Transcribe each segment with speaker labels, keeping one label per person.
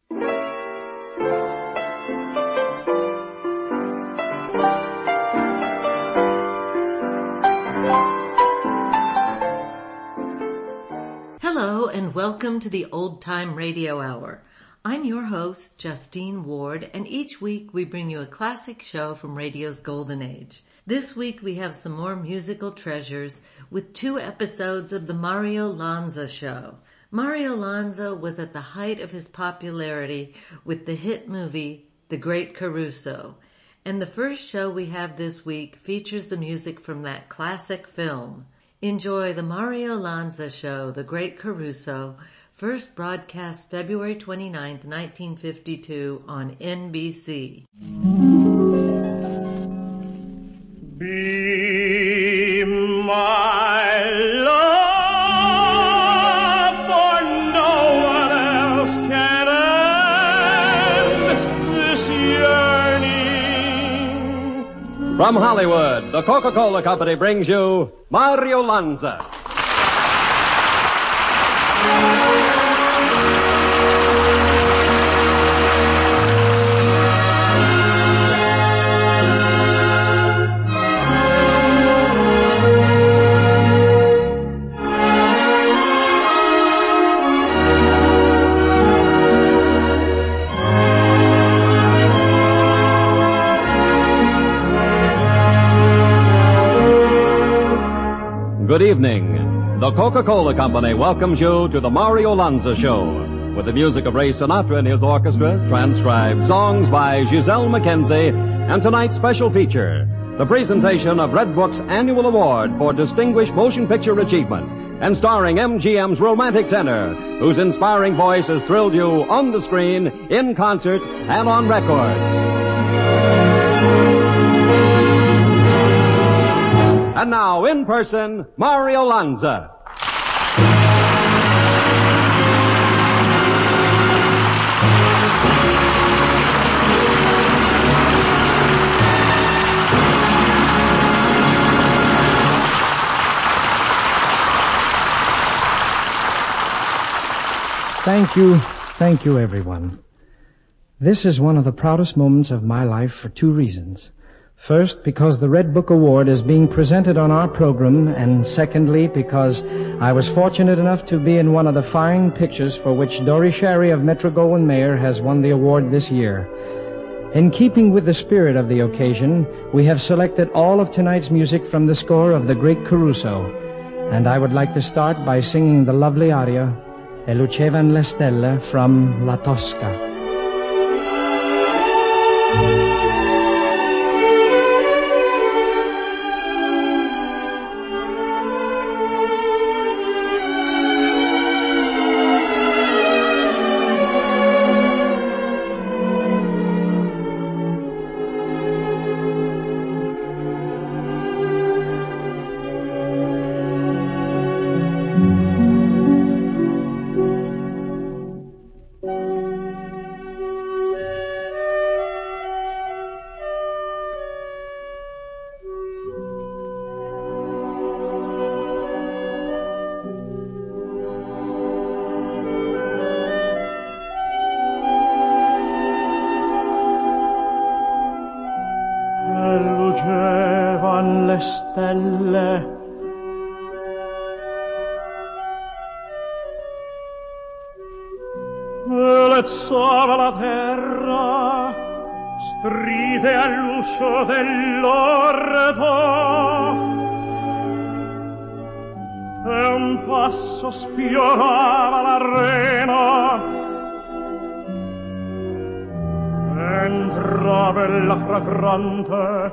Speaker 1: Hello and welcome to the Old Time Radio Hour. I'm your host, Justine Ward, and each week we bring you a classic show from radio's golden age. This week we have some more musical treasures with 2 episodes of the Mario Lanza Show. Mario Lanza was at the height of his popularity with the hit movie The Great Caruso, and the first show we have this week features the music from that classic film. Enjoy the Mario Lanza Show, The Great Caruso, first broadcast February 29th, 1952 on NBC.
Speaker 2: Be my love, for no one else can end this yearning.
Speaker 3: From Hollywood, the Coca-Cola Company brings you Mario Lanza. Good evening. The Coca-Cola Company welcomes you to the Mario Lanza Show with the music of Ray Sinatra and his orchestra, transcribed songs by Giselle McKenzie, and tonight's special feature, the presentation of Red Book's annual award for distinguished motion picture achievement, and starring MGM's romantic tenor, whose inspiring voice has thrilled you on the screen, in concert, and on records. And now, in person, Mario Lanza.
Speaker 4: Thank you, everyone. This is one of the proudest moments of my life for 2 reasons. First, because the Red Book Award is being presented on our program, and secondly, because I was fortunate enough to be in one of the fine pictures for which Dori Schary of Metro-Goldwyn-Mayer has won the award this year. In keeping with the spirit of the occasion, we have selected all of tonight's music from the score of The Great Caruso, and I would like to start by singing the lovely aria, E lucevan le stelle, from La Tosca.
Speaker 2: Lucevano le stelle, lezzava la terra, stride all'uscio dell'orto, e un passo sfiorava l'arena. Entra bella fragrante,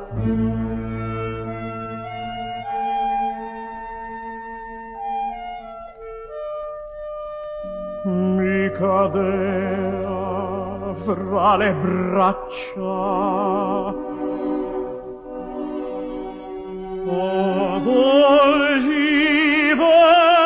Speaker 2: mi cadea fra le braccia. Oh, volgivo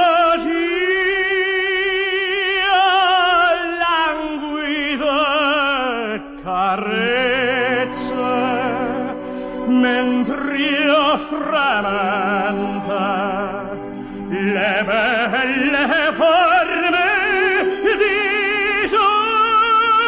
Speaker 2: mentre io fremente le belle forme di Giulia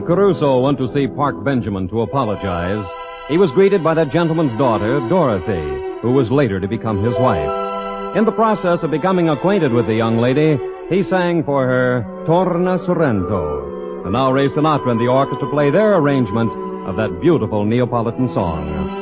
Speaker 3: Caruso went to see Park Benjamin to apologize, he was greeted by that gentleman's daughter, Dorothy, who was later to become his wife. In the process of becoming acquainted with the young lady, he sang for her Torna Sorrento. And now Ray Sinatra and the orchestra play their arrangement of that beautiful Neapolitan song.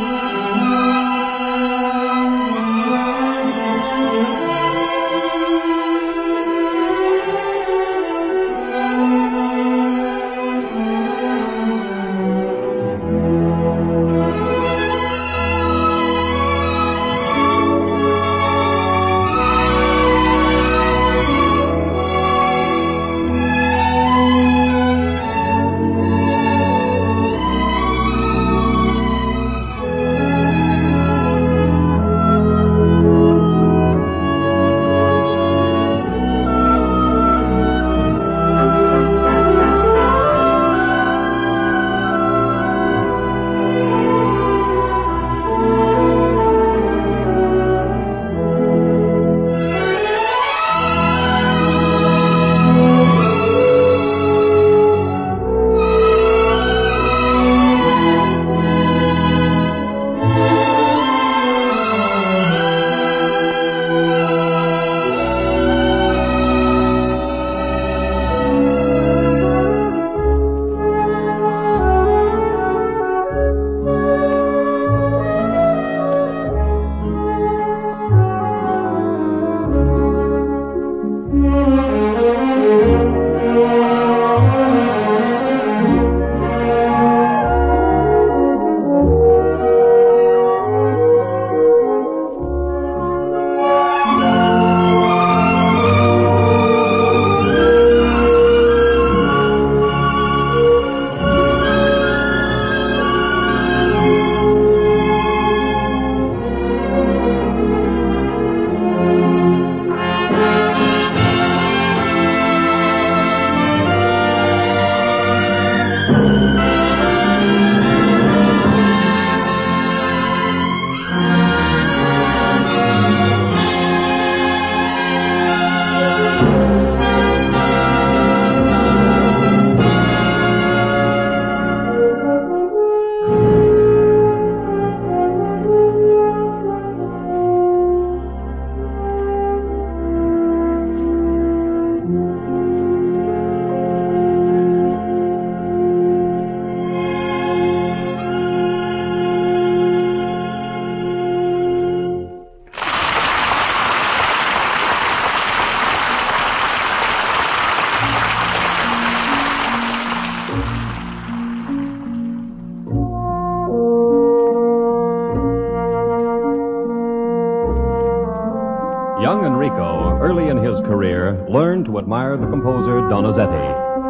Speaker 3: Young Enrico, early in his career, learned to admire the composer Donizetti.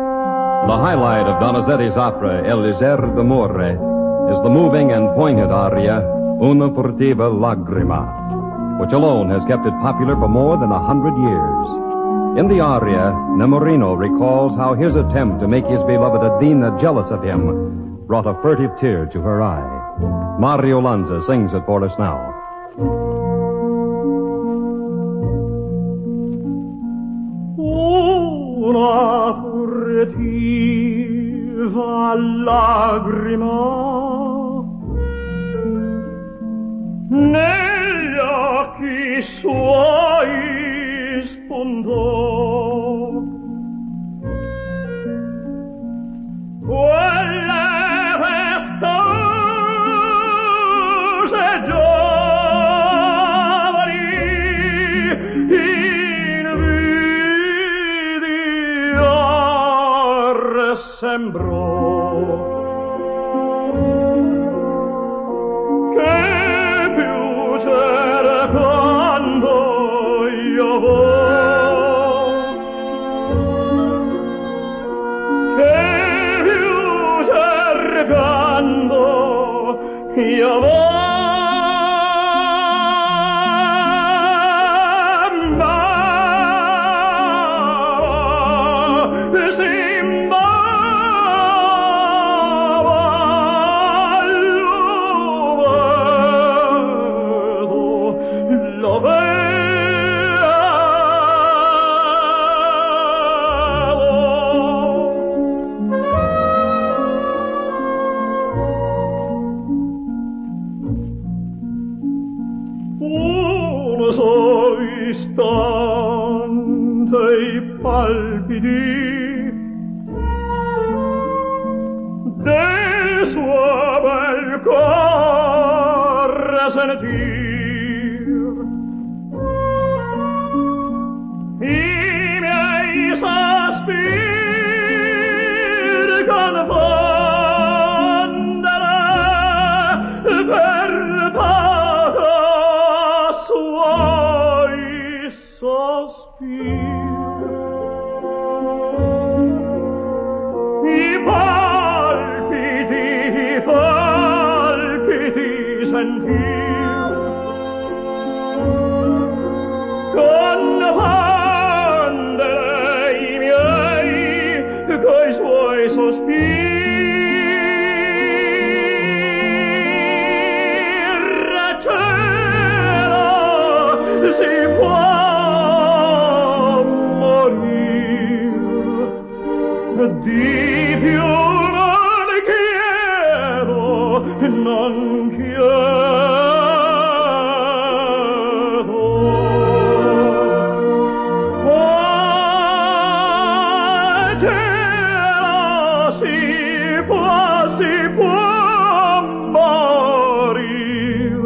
Speaker 3: The highlight of Donizetti's opera, Elisir d'Amore, is the moving and poignant aria, Una furtiva lagrima, which alone has kept it popular for more than 100 years. In the aria, Nemorino recalls how his attempt to make his beloved Adina jealous of him brought a furtive tear to her eye. Mario Lanza sings it for us now.
Speaker 2: Una furtiva lagrima negli occhi suoi spuntò. Quelle festose giovani invidiar sembrò. Che più cercando io vo', che più cercando io vo'. palpiti del suo bel cuore sentir i miei sospiri confondere per poco suoi sospiri. I palpiti sentir confondere i miei coi suoi sospiri. Cielo, si può morir di più. Non chiedo. Oh, cielo, si può morir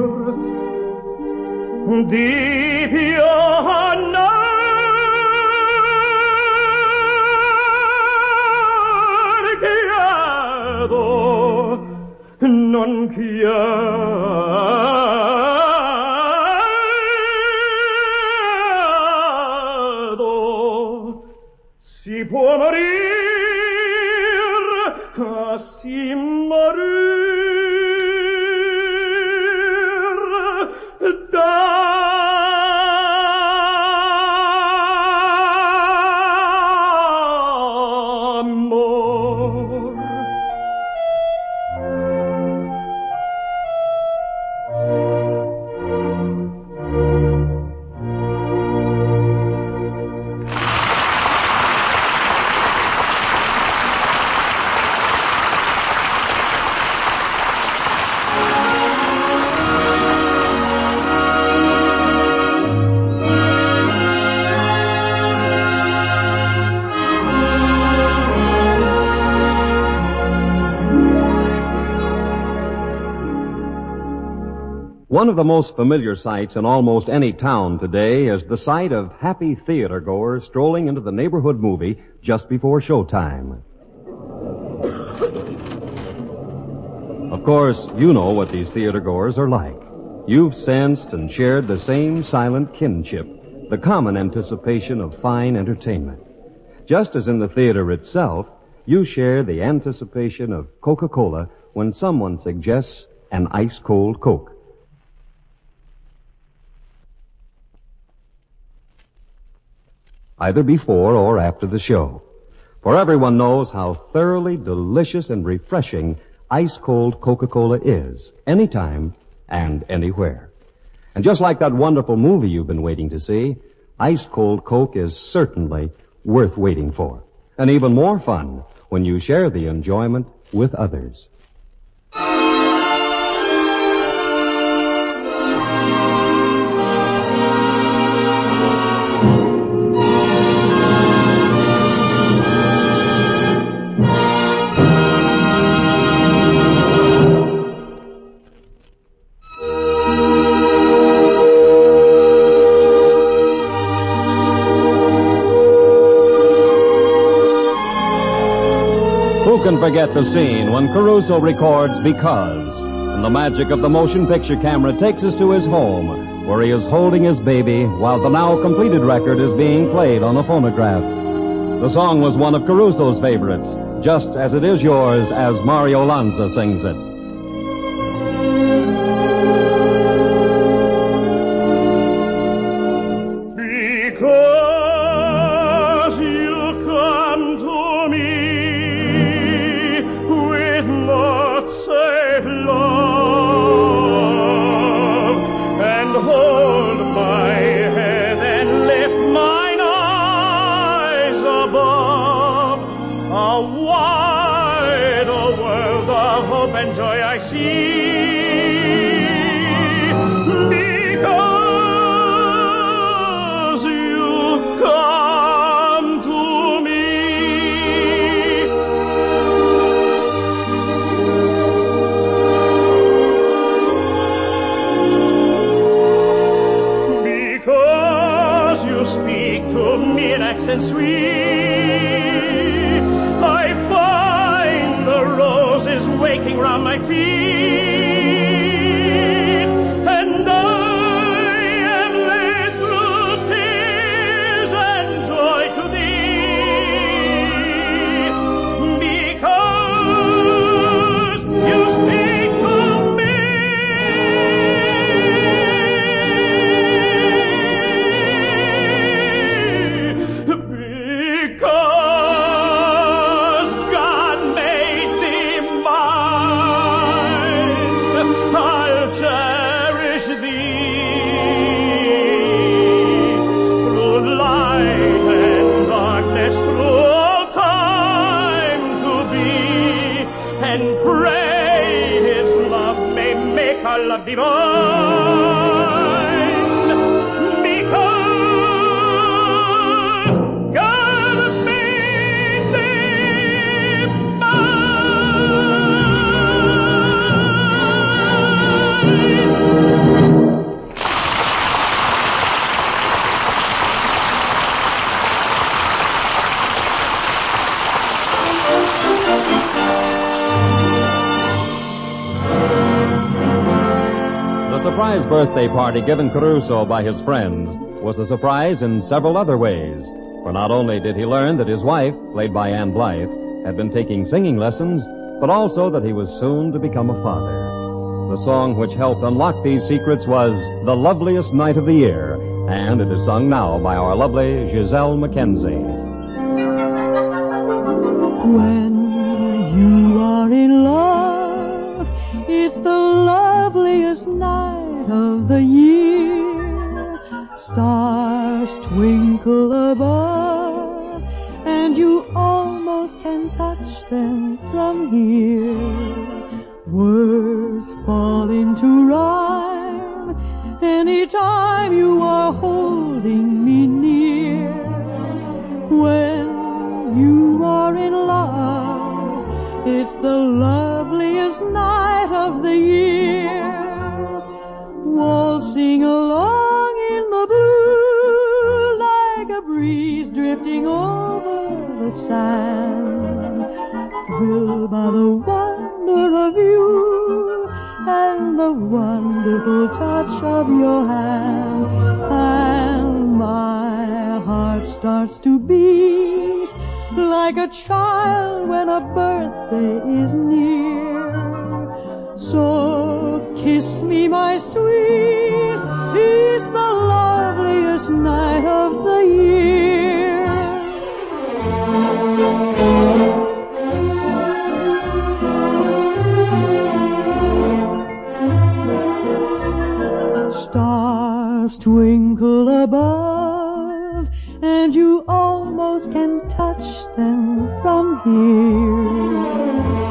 Speaker 2: di più. Non chiedo, si può morir, si morir d'amor.
Speaker 3: One of the most familiar sights in almost any town today is the sight of happy theater-goers strolling into the neighborhood movie just before showtime. Of course, you know what these theater-goers are like. You've sensed and shared the same silent kinship, the common anticipation of fine entertainment. Just as in the theater itself, you share the anticipation of Coca-Cola when someone suggests an ice-cold Coke. Either before or after the show. For everyone knows how thoroughly delicious and refreshing ice-cold Coca-Cola is, anytime and anywhere. And just like that wonderful movie you've been waiting to see, ice-cold Coke is certainly worth waiting for. And even more fun when you share the enjoyment with others. Who can forget the scene when Caruso records Because, and the magic of the motion picture camera takes us to his home, where he is holding his baby while the now completed record is being played on a phonograph. The song was one of Caruso's favorites, just as it is yours as Mario Lanza sings it.
Speaker 2: Because you come to me with not safe love, and hold my head and lift mine eyes above, a wide world of hope and joy I see. Because you come to breaking round my feet, and I am led through tears and joy to thee, because you speak to me. Because God made thee mine, I'll cherish thee through light and darkness, through all time to be, and pray His love may make our love divine. Because God made thee mine.
Speaker 3: The surprise birthday party given Caruso by his friends was a surprise in several other ways. For not only did he learn that his wife, played by Ann Blythe, had been taking singing lessons, but also that he was soon to become a father. The song which helped unlock these secrets was The Loveliest Night of the Year, and it is sung now by our lovely Giselle Mackenzie.
Speaker 5: When you are in love, it's the loveliest night of the year. Stars twinkle above, and you almost can touch them from here. Words fall into rhyme anytime you are holding me near. When you are in love, it's the loveliest night of the year. Waltzing along in the blue like a breeze drifting over the sand, thrilled by the wonder of you and the wonderful touch of your hand, and my heart starts to beat like a child when a birthday is near. So kiss me, my sweet, it's the loveliest night of the year. Stars twinkle above, and you almost can touch them from here.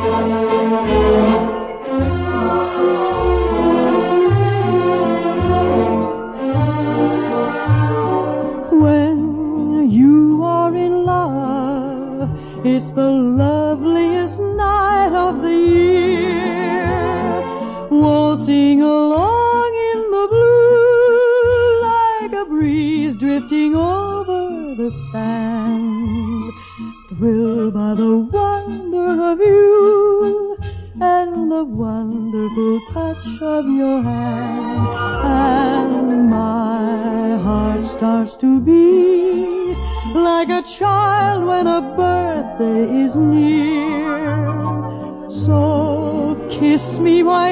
Speaker 5: When you are in love, it's the loveliest night of the year. Waltzing along in the blue like a breeze drifting over the sand, thrilled by the wonder of you and the wonderful touch of your hand, and my heart starts to beat like a child when a birthday is near. So kiss me, my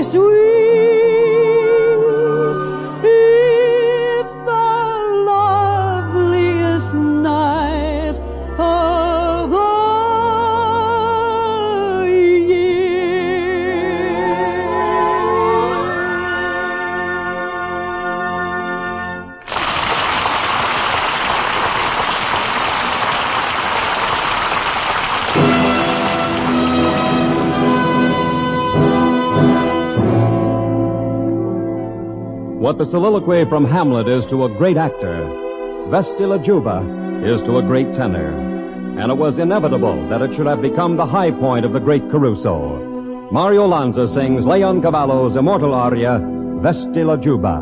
Speaker 5: sweet, it's the loveliest night of the
Speaker 3: What the soliloquy from Hamlet is to a great actor, Vesti La Juba is to a great tenor. And it was inevitable that it should have become the high point of the great Caruso. Mario Lanza sings Leon Cavallo's immortal aria, Vesti La Juba.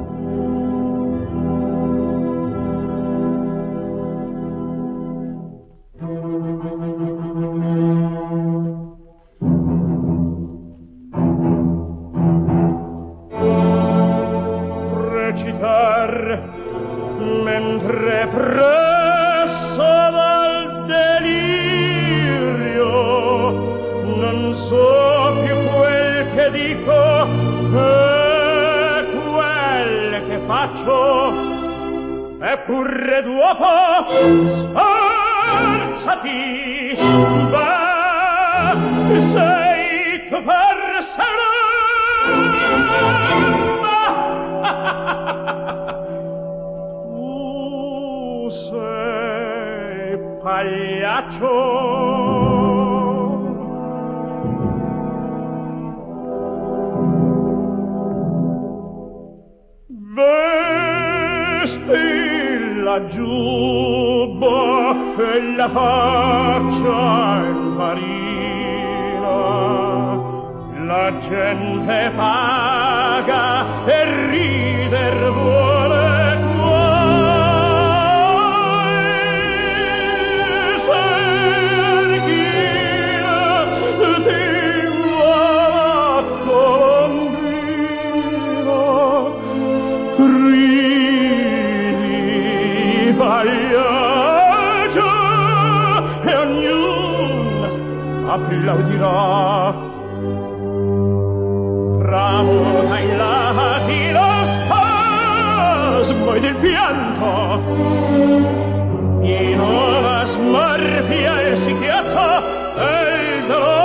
Speaker 2: presso dal delirio, non so più quel che dico e quel che faccio, eppure dopo sforzati, beh, sei tu persona. Tu sei pagliaccio. Vesti la giubba e la faccia in farina, la gente paga e rider vuole. E ognuno applaudirà. Tramuta in lati lo spasmo del pianto, pieno la smorfia e si piazza e il dolore.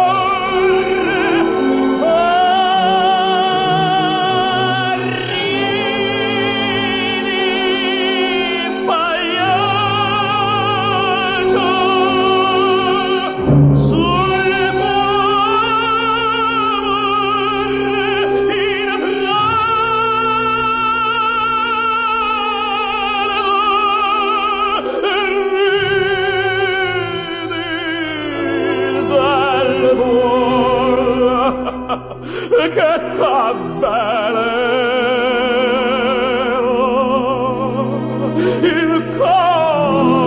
Speaker 2: Che tabello il cor.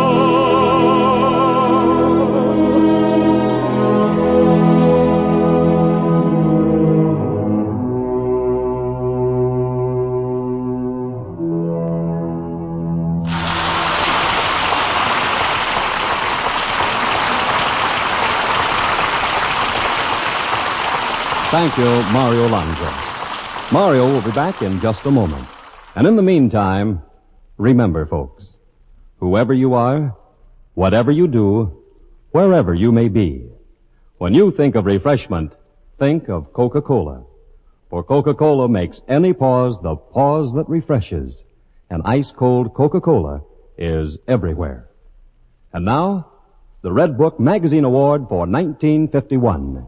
Speaker 3: Thank you, Mario Lanza. Mario will be back in just a moment. And in the meantime, remember, folks, whoever you are, whatever you do, wherever you may be, when you think of refreshment, think of Coca-Cola. For Coca-Cola makes any pause the pause that refreshes. And ice-cold Coca-Cola is everywhere. And now, the Red Book Magazine Award for 1951.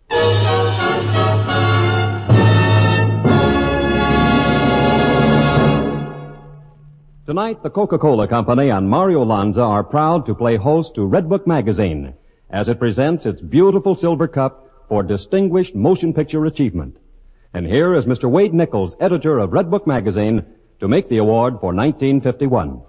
Speaker 3: Tonight, the Coca-Cola Company and Mario Lanza are proud to play host to Red Book Magazine as it presents its beautiful silver cup for distinguished motion picture achievement. And here is Mr. Wade Nichols, editor of Red Book Magazine, to make the award for 1951.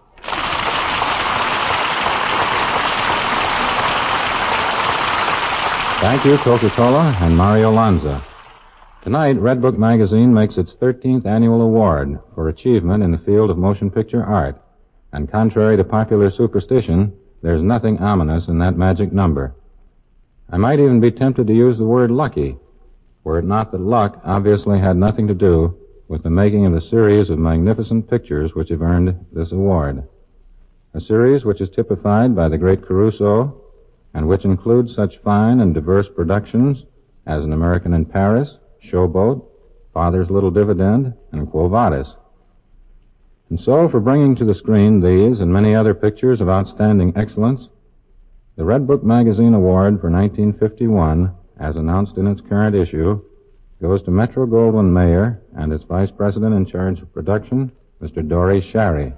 Speaker 6: Thank you, Coca-Cola and Mario Lanza. Tonight, Red Book Magazine makes its 13th annual award for achievement in the field of motion picture art. And contrary to popular superstition, there's nothing ominous in that magic number. I might even be tempted to use the word lucky, were it not that luck obviously had nothing to do with the making of the series of magnificent pictures which have earned this award. A series which is typified by the great Caruso, and which includes such fine and diverse productions as An American in Paris, Showboat, Father's Little Dividend, and Quo Vadis. And so, for bringing to the screen these and many other pictures of outstanding excellence, the Red Book Magazine Award for 1951, as announced in its current issue, goes to Metro-Goldwyn-Mayer and its Vice President in charge of production, Mr. Dory Sharry.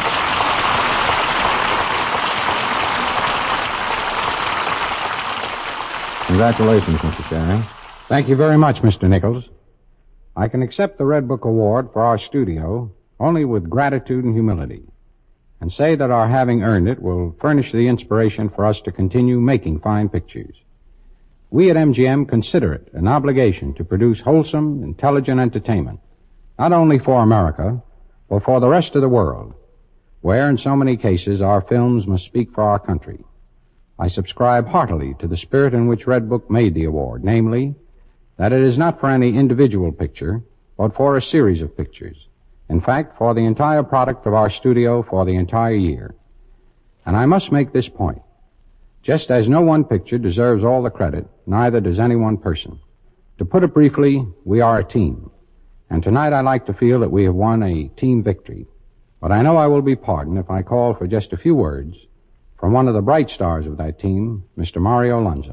Speaker 6: Congratulations, Mr. Sharry.
Speaker 7: Thank you very much, Mr. Nichols. I can accept the Red Book Award for our studio only with gratitude and humility, and say that our having earned it will furnish the inspiration for us to continue making fine pictures. We at MGM consider it an obligation to produce wholesome, intelligent entertainment, not only for America, but for the rest of the world. where in so many cases our films must speak for our country. I subscribe heartily to the spirit in which Red Book made the award, namely, that it is not for any individual picture, but for a series of pictures. In fact, for the entire product of our studio for the entire year. And I must make this point. Just as no one picture deserves all the credit, neither does any one person. To put it briefly, we are a team. And tonight I like to feel that we have won a team victory. But I know I will be pardoned if I call for just a few words from one of the bright stars of that team, Mr. Mario Lanza.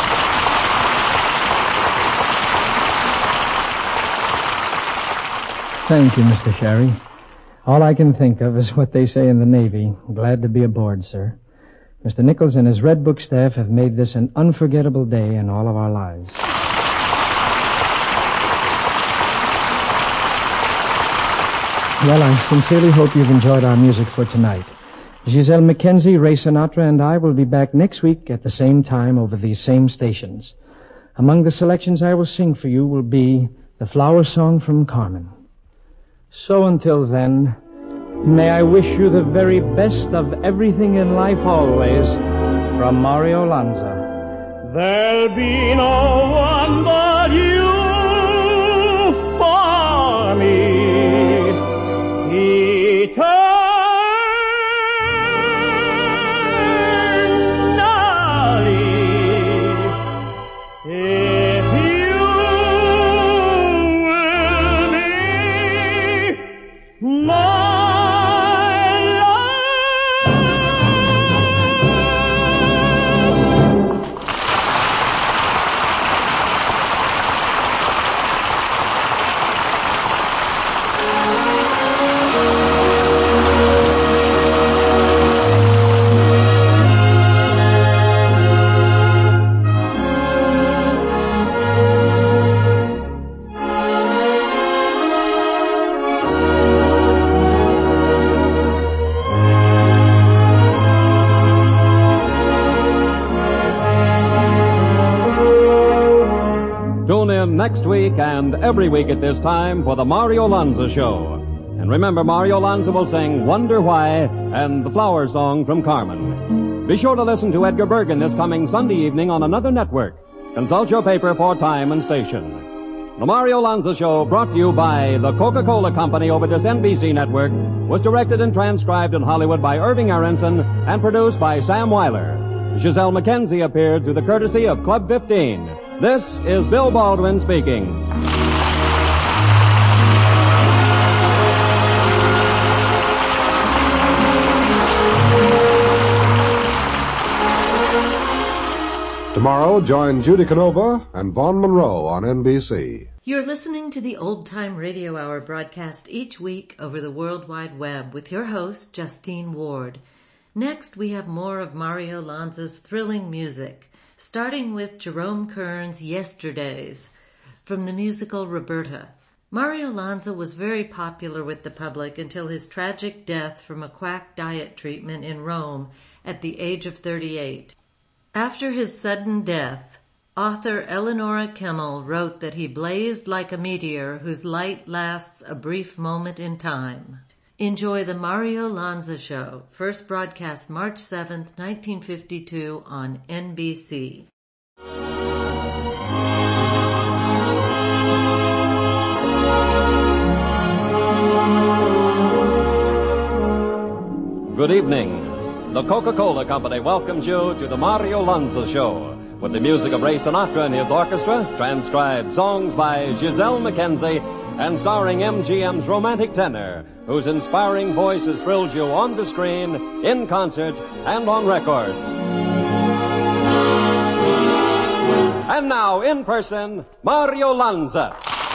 Speaker 4: Thank you, Mr. Sherry. All I can think of is what they say in the Navy. Glad to be aboard, sir. Mr. Nichols and his Red Book staff have made this an unforgettable day in all of our lives. Well, I sincerely hope you've enjoyed our music for tonight. Giselle Mackenzie, Ray Sinatra, and I will be back next week at the same time over these same stations. Among the selections I will sing for you will be the Flower Song from Carmen. So until then, may I wish you the very best of everything in life always, from Mario Lanza.
Speaker 2: There'll be no one but you for me.
Speaker 3: Next week and every week at this time for the Mario Lanza Show. And remember, Mario Lanza will sing Wonder Why and the Flower Song from Carmen. Be sure to listen to Edgar Bergen this coming Sunday evening on another network. Consult your paper for time and station. The Mario Lanza Show, brought to you by the Coca-Cola Company over this NBC network, was directed and transcribed in Hollywood by Irving Aronson and produced by Sam Weiler. Giselle Mackenzie appeared through the courtesy of Club 15. This is Bill Baldwin speaking.
Speaker 8: Tomorrow, join Judy Canova and Vaughn Monroe on NBC.
Speaker 1: You're listening to the Old Time Radio Hour broadcast each week over the World Wide Web with your host, Justine Ward. Next, we have more of Mario Lanza's thrilling music, starting with Jerome Kern's Yesterdays from the musical Roberta. Mario Lanza was very popular with the public until his tragic death from a quack diet treatment in Rome at the age of 38. After his sudden death, author Eleonora Kimmel wrote that he blazed like a meteor whose light lasts a brief moment in time. Enjoy the Mario Lanza Show, first broadcast March 7th, 1952 on NBC.
Speaker 3: Good evening. The Coca-Cola Company welcomes you to the Mario Lanza Show, with the music of Ray Sinatra and his orchestra, transcribed songs by Giselle Mackenzie, and starring MGM's romantic tenor, whose inspiring voice has thrilled you on the screen, in concert, and on records. And now, in person, Mario Lanza.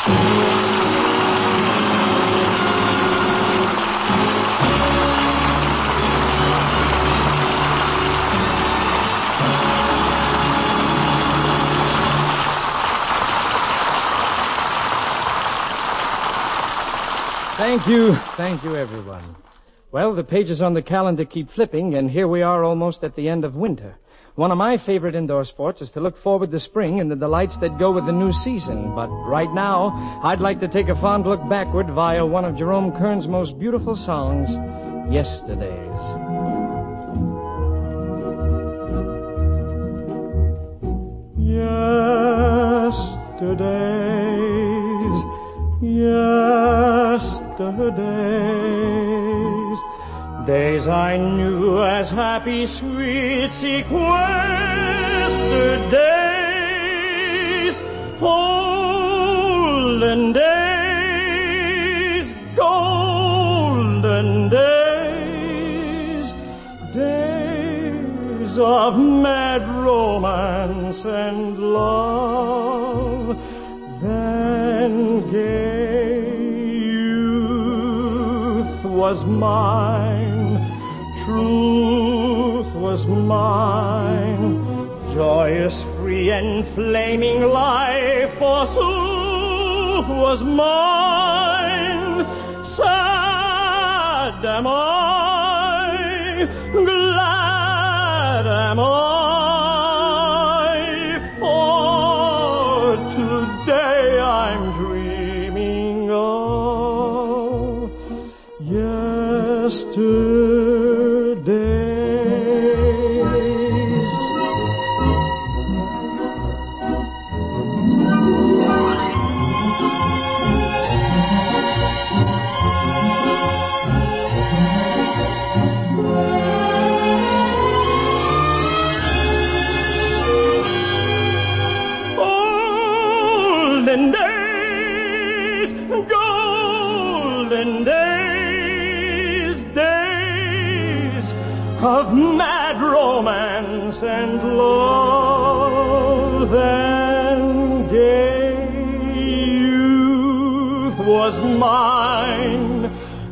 Speaker 4: Thank you, everyone. Well, the pages on the calendar keep flipping, and here we are almost at the end of winter. One of my favorite indoor sports is to look forward to spring and the delights that go with the new season. But right now, I'd like to take a fond look backward via one of Jerome Kern's most beautiful songs, Yesterdays.
Speaker 2: Yesterdays, days I knew as happy, sweet, sequestered days, olden days, golden days, days of mad romance and love, then gay youth was mine, truth was mine, joyous, free, and flaming life, forsooth, was mine. Sad am I, glad am I, for today I'm dreaming of yesterdays. Golden days, days of mad romance and love, then gay youth was mine,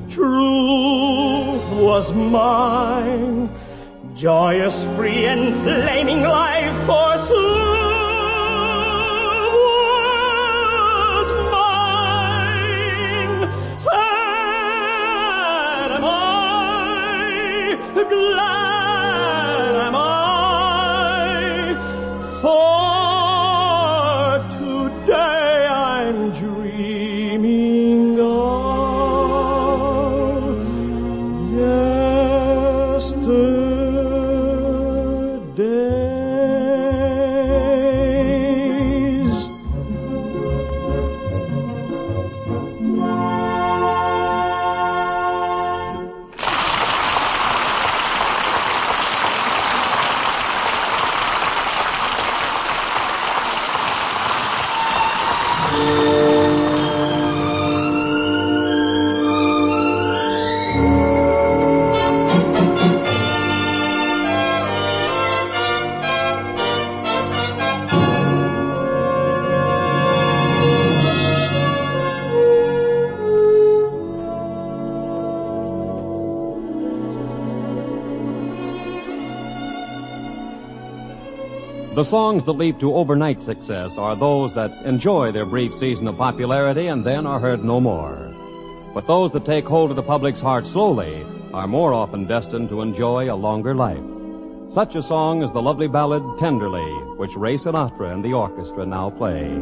Speaker 2: truth was mine, joyous, free, and flaming life, forsooth, glad am I, for today I'm dreaming of yesterdays.
Speaker 3: The songs that leap to overnight success are those that enjoy their brief season of popularity and then are heard no more. But those that take hold of the public's heart slowly are more often destined to enjoy a longer life. Such a song is the lovely ballad Tenderly, which Ray Sinatra and the orchestra now play.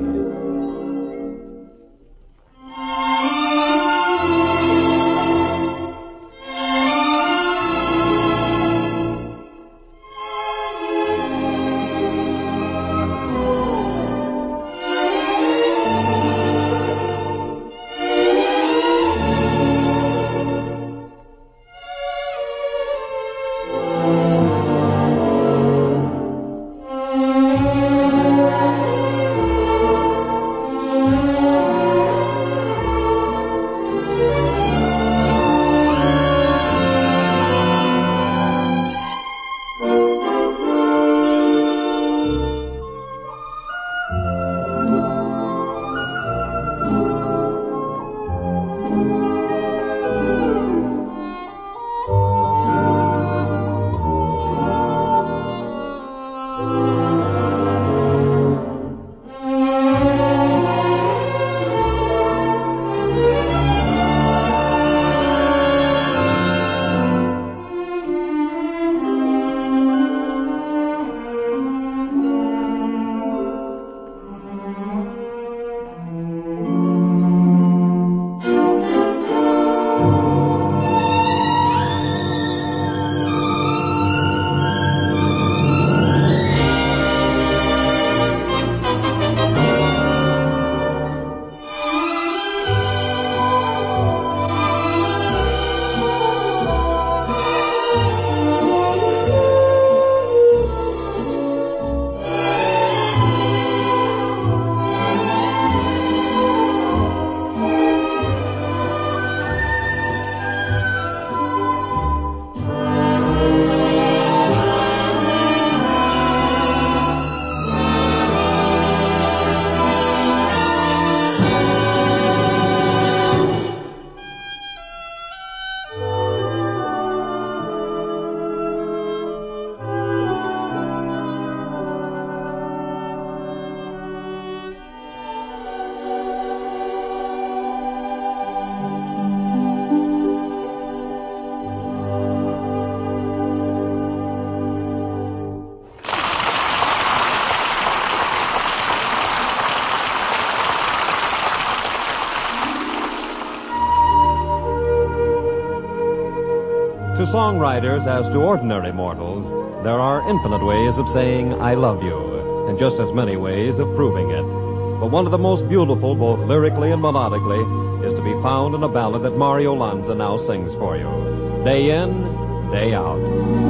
Speaker 3: songwriters as to ordinary mortals, there are infinite ways of saying I love you, and just as many ways of proving it. But one of the most beautiful, both lyrically and melodically, is to be found in a ballad that Mario Lanza now sings for you. Day in, day out.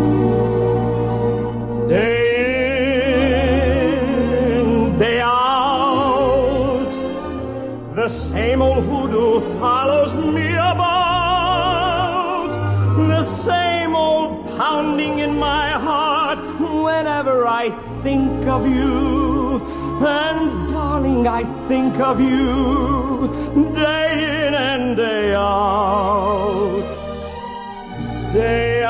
Speaker 2: Day in, day out, the same old hoodoo follows me about, the same old pounding in my heart whenever I think of you. And darling, I think of you day in and day out. Day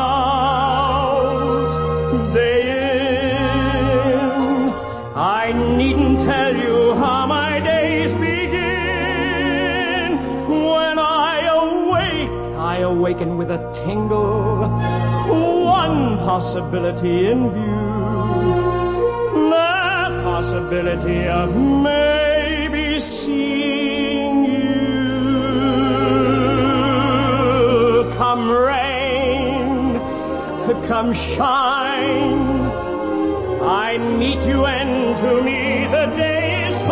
Speaker 2: out, day in. I needn't tell you how my days begin. When I awaken with a tingle, one possibility in view. The possibility of maybe seeing you. Come rain, come shine, I meet you and to me the day is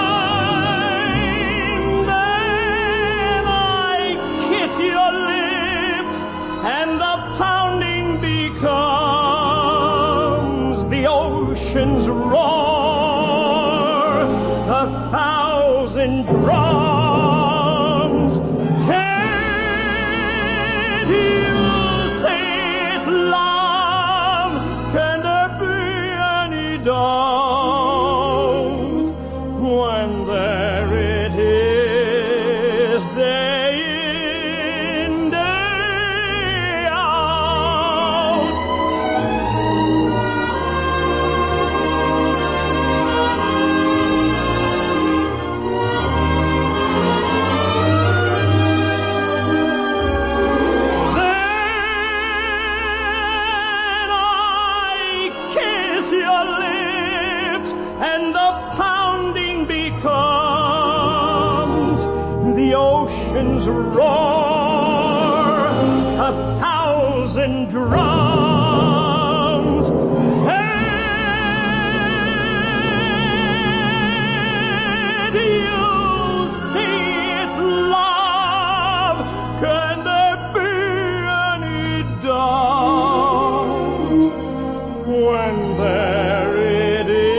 Speaker 2: fine. Then I kiss your lips and the pounding becomes the ocean's roar, 1,000 drums. Can't you say it's love? Can there be any doubt when there it is, day in, day out? And the pounding becomes the ocean's roar, 1,000 drums. And you see it's love. Can there be any doubt when there it is?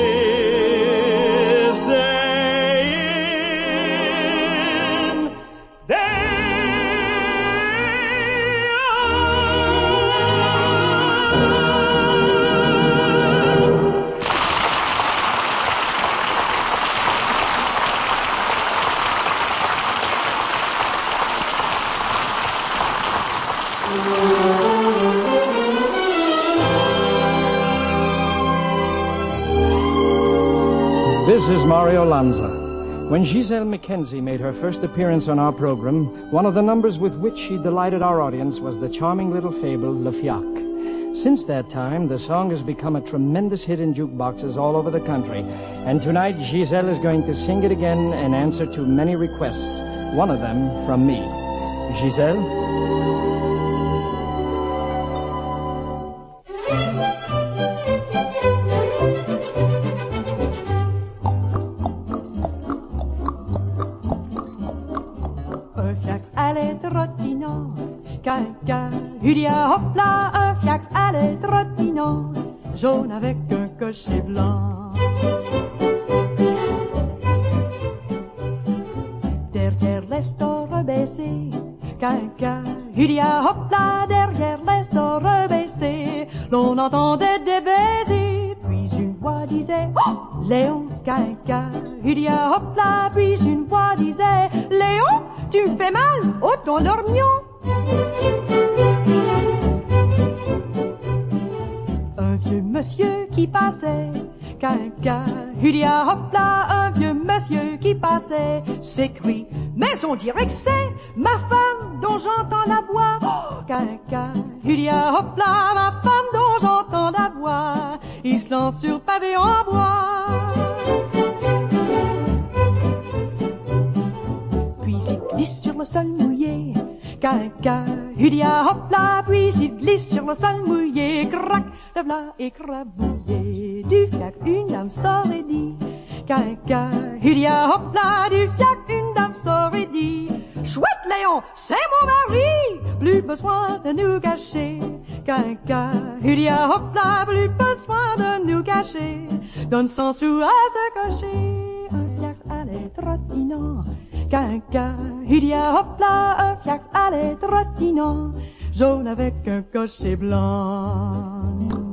Speaker 4: This is Mario Lanza. When Giselle Mackenzie made her first appearance on our program, one of the numbers with which she delighted our audience was the charming little fable, Le Fiac. Since that time, the song has become a tremendous hit in jukeboxes all over the country. And tonight, Giselle is going to sing it again in answer to many requests, one of them from me. Giselle?
Speaker 5: Julia, hop là, un fiac allait trottinant, jaune avec un cocher blanc. Derrière les stores baissés, caca, Julia, hop là, derrière les stores baissés, l'on entendait des baisers, puis une voix disait, oh, Léon, caca, Julia, hop là, puis une voix disait, Léon, tu me fais mal, oh ton lorgnon. Monsieur qui passait, caca, Julia, hop là, un vieux monsieur qui passait, s'écrie, mais on dirait que c'est ma femme dont j'entends la voix. Oh, caca, Julia, hop là, ma femme dont j'entends la voix, il se lance sur pavé en bois. Puis il glisse sur le sol mouillé, caca, Hudia hop la, puis il glisse sur le sol mouillé. Crac, le v'là écrabouillé. Du fiac, une dame sort et dit Quinca. Hudia hop la, du fiac, une dame sort et dit Chouette Léon, c'est mon mari, plus besoin de nous cacher. Quinca, Hudia hop là, plus besoin de nous cacher. Donne 100 sous à se cocher, un fiac allait trottinant. Quinca, Hudia hop là, un fiac allait trottinant. Jaune avec un cocher blanc.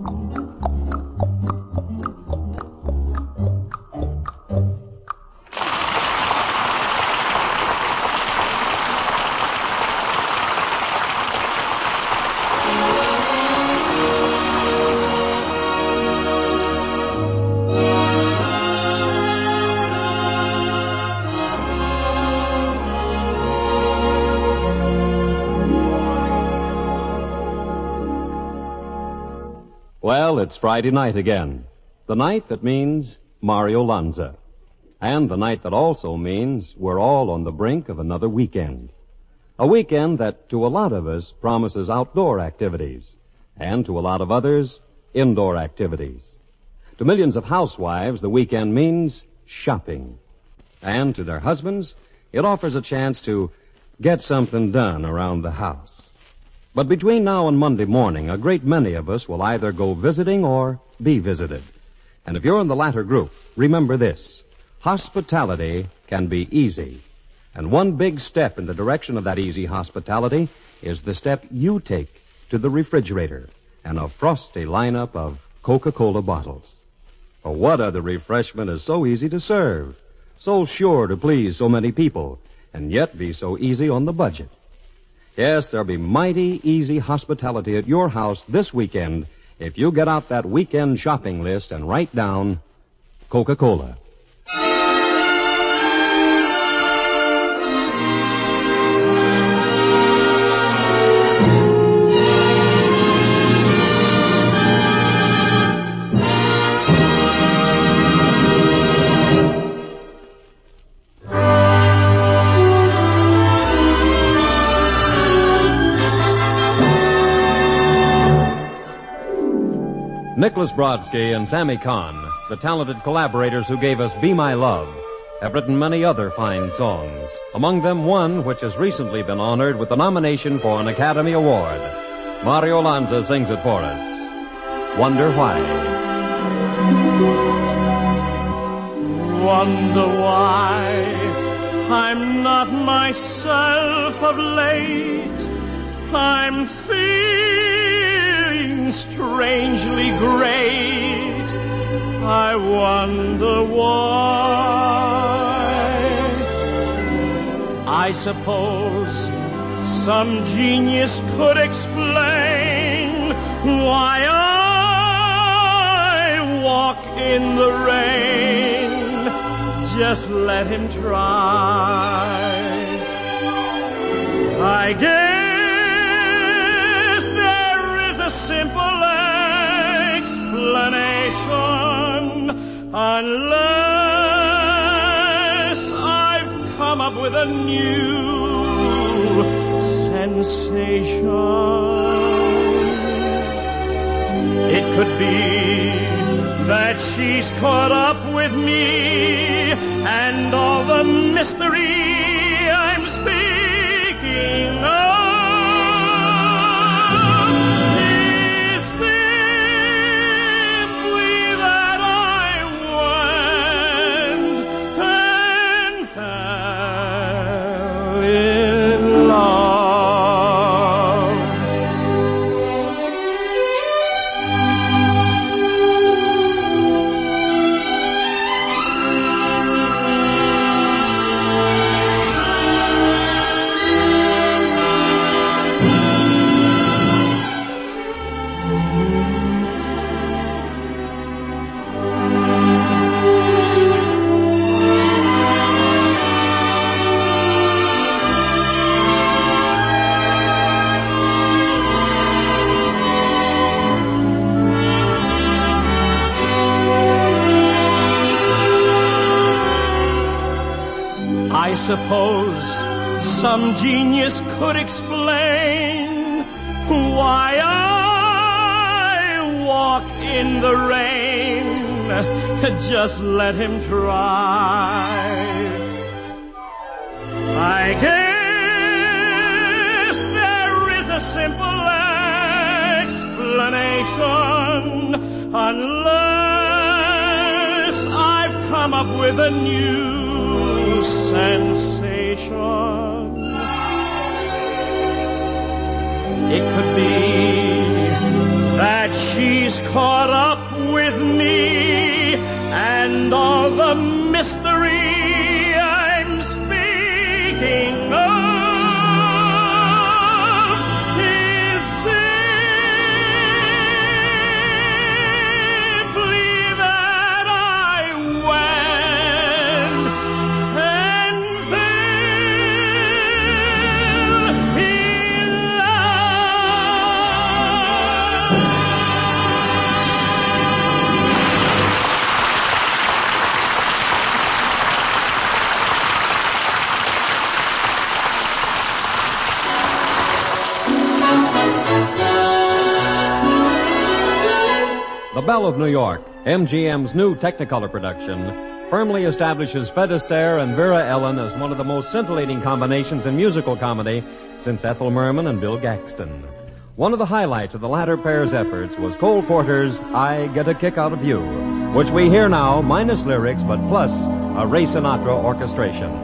Speaker 3: Well, it's Friday night again. The night that means Mario Lanza. And the night that also means we're all on the brink of another weekend. A weekend that, to a lot of us, promises outdoor activities. And to a lot of others, indoor activities. To millions of housewives, the weekend means shopping. And to their husbands, it offers a chance to get something done around the house. But between now and Monday morning, a great many of us will either go visiting or be visited. And if you're in the latter group, remember this. Hospitality can be easy. And one big step in the direction of that easy hospitality is the step you take to the refrigerator and a frosty lineup of Coca-Cola bottles. For what other refreshment is so easy to serve, so sure to please so many people, and yet be so easy on the budget? Yes, there'll be mighty easy hospitality at your house this weekend if you get out that weekend shopping list and write down Coca-Cola. Nicholas Brodsky and Sammy Kahn, the talented collaborators who gave us Be My Love, have written many other fine songs. Among them one which has recently been honored with the nomination for an Academy Award. Mario Lanza sings it for us. Wonder Why.
Speaker 2: Wonder why I'm not myself of late. I'm feeling strangely great. I wonder why. I suppose some genius could explain why I walk in the rain. Just let him try. I guess there is a simple explanation, unless I've come up with a new sensation. It could be that she's caught up with me and all the mystery I'm speaking of. I suppose some genius could explain Why I walk in the rain, just let him try. I guess there is a simple explanation, unless I've come up with a new sensation. It could be that she's caught up with me, and all the mystery I'm speaking of is simply that I went and fell in
Speaker 3: The Belle of New York, MGM's new Technicolor production, firmly establishes Fred Astaire and Vera Ellen as one of the most scintillating combinations in musical comedy since Ethel Merman and Bill Gaxton. One of the highlights of the latter pair's efforts was Cole Porter's I Get a Kick Out of You, which we hear now minus lyrics but plus a Ray Sinatra orchestration.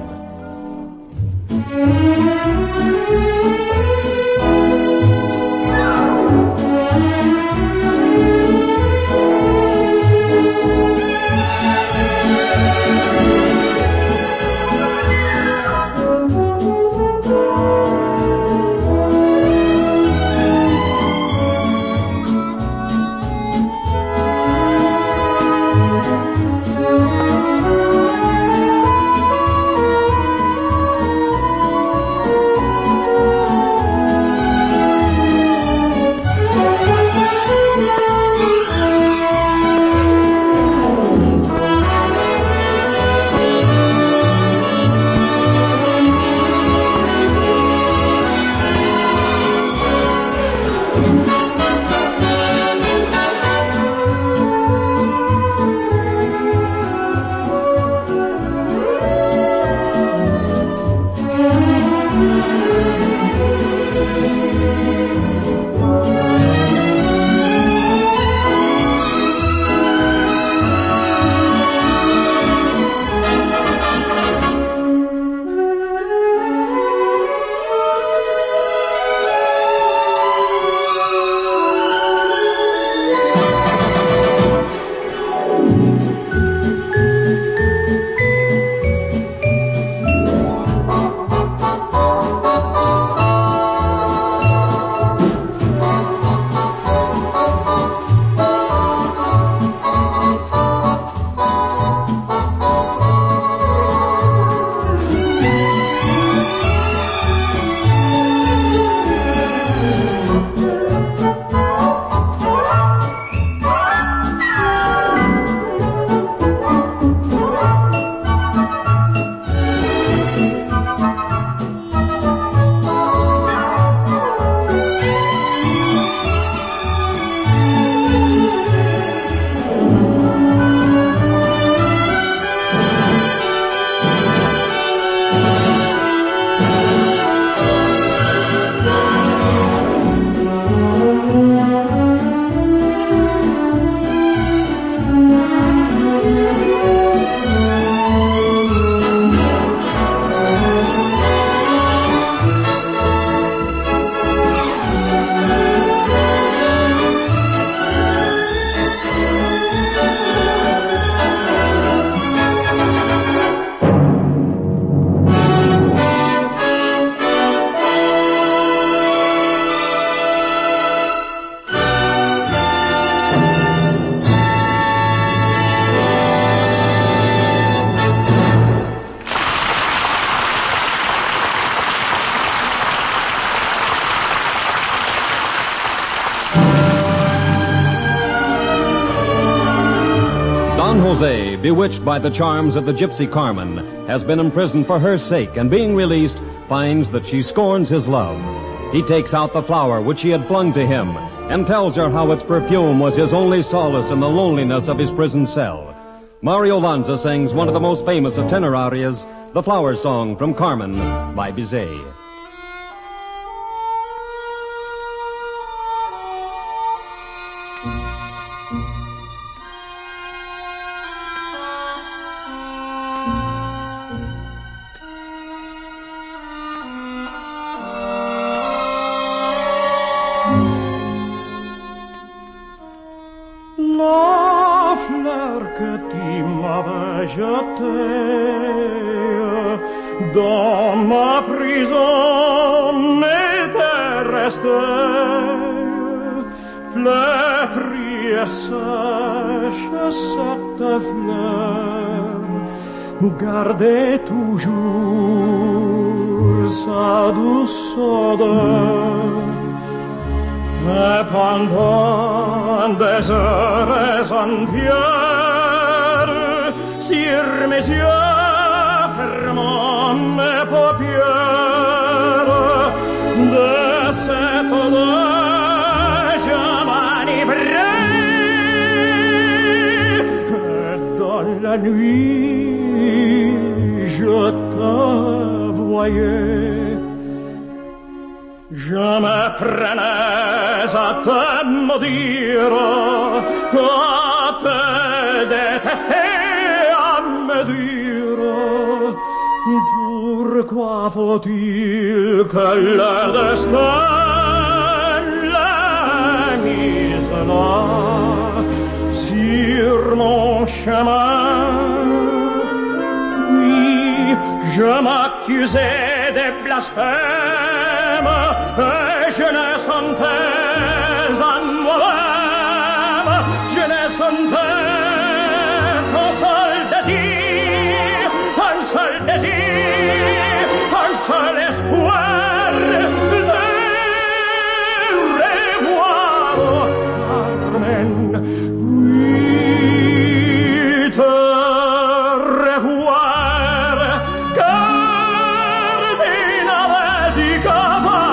Speaker 3: Jose, bewitched by the charms of the gypsy Carmen, has been imprisoned for her sake and being released finds that she scorns his love. He takes out the flower which she had flung to him and tells her how its perfume was his only solace in the loneliness of his prison cell. Mario Lanza sings one of the most famous of tenor arias, the Flower Song from Carmen by Bizet.
Speaker 2: La fleur que tu m'avais jetée dans ma prison m'était restée, flétrie et sèche cette fleur, gardez toujours sa douce odeur. Et pendant des heures entières, sur mes yeux fermant mes paupières, de cette odeur je m'enivrais. Et dans la nuit je te voyais. Je me prenais à te maudire, à te détester, à me dire pourquoi faut-il que le destin l'ait mise là sur mon chemin. Oui, je m'accusais de blasphème, et je ne sentais en moi-même, je ne sentais qu'un seul désir, un seul désir, un seul espoir de revoir Carmen. Oui, te revoir, car tu n'avais eu qu'à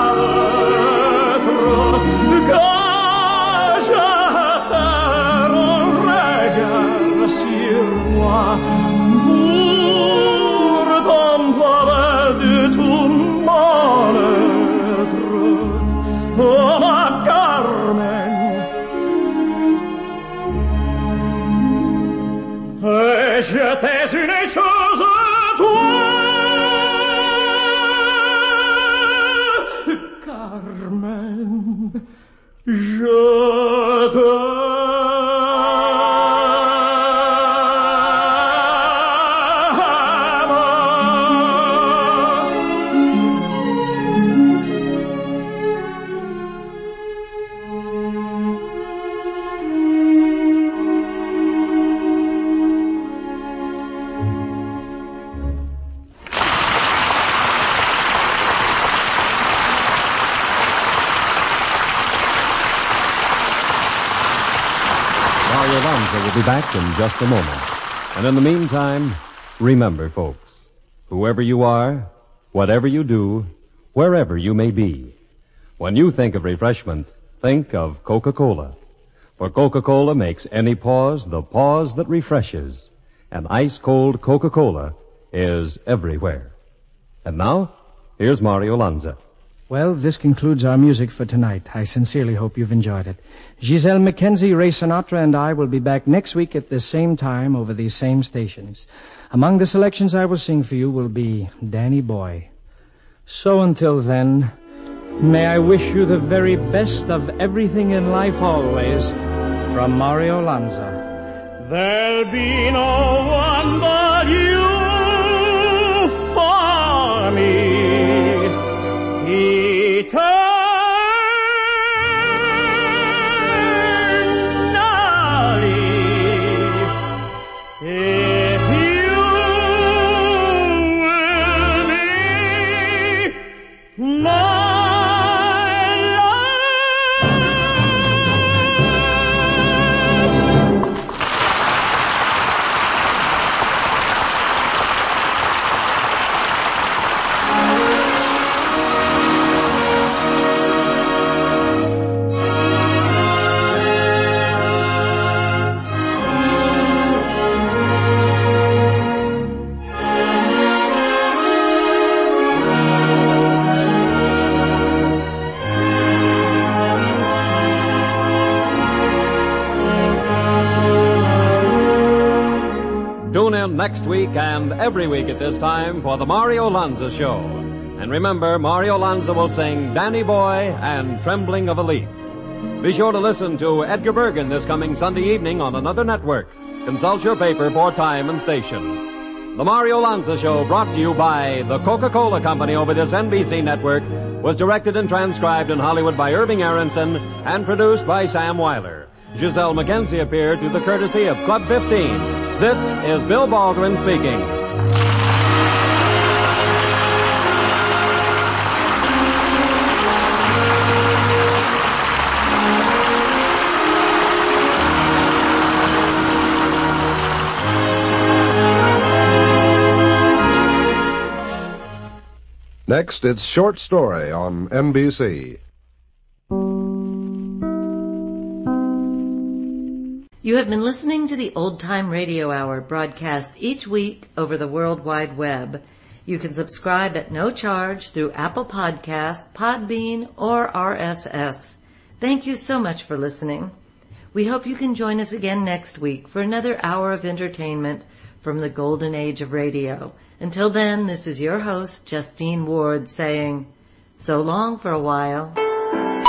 Speaker 2: j'étais une chose, toi, Carmen, je
Speaker 3: We'll be back in just a moment. And in the meantime, remember, folks, whoever you are, whatever you do, wherever you may be, when you think of refreshment, think of Coca-Cola. For Coca-Cola makes any pause the pause that refreshes. And ice-cold Coca-Cola is everywhere. And now, here's Mario Lanza.
Speaker 4: Well, this concludes our music for tonight. I sincerely hope you've enjoyed it. Giselle Mackenzie, Ray Sinatra, and I will be back next week at the same time over these same stations. Among the selections I will sing for you will be Danny Boy. So until then, may I wish you the very best of everything in life always, from Mario Lanza.
Speaker 2: There'll be no one but you for me.
Speaker 3: next week and every week at this time for the Mario Lanza Show. And remember, Mario Lanza will sing Danny Boy and Trembling of a Leaf. Be sure to listen to Edgar Bergen this coming Sunday evening on another network. Consult your paper for time and station. The Mario Lanza Show, brought to you by the Coca-Cola Company over this NBC network, was directed and transcribed in Hollywood by Irving Aronson and produced by Sam Weiler. Giselle McKenzie appeared through the courtesy of Club 15. This is Bill Baldwin speaking.
Speaker 8: Next, it's Short Story on NBC.
Speaker 1: You have been listening to the Old Time Radio Hour, broadcast each week over the World Wide Web. You can subscribe at no charge through Apple Podcast, Podbean, or RSS. Thank you so much for listening. We hope you can join us again next week for another hour of entertainment from the golden age of radio. Until then, this is your host, Justine Ward, saying, so long for a while.